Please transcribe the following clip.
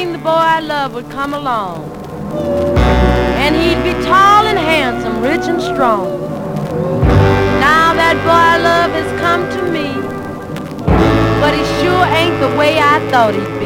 dreamed the boy I loved would come along. And he'd be tall and handsome, rich and strong. Now that boy I love has come to me, but he sure ain't the way I thought he'd be.